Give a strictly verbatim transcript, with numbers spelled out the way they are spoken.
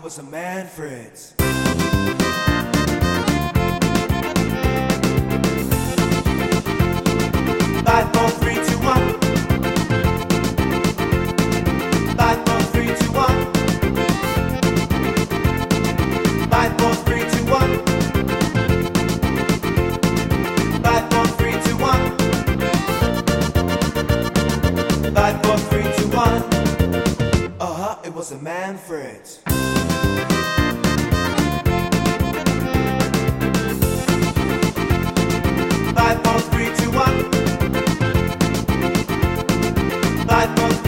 it was a Manfred's. Five, four, three, two, one. Five, four, three, two, one. Five, four, three, two, one. Five, four, three, two, one. Five, four, three, two, one. Uh-huh, it was a Manfred's. Five, four, three, two, one. Five, four,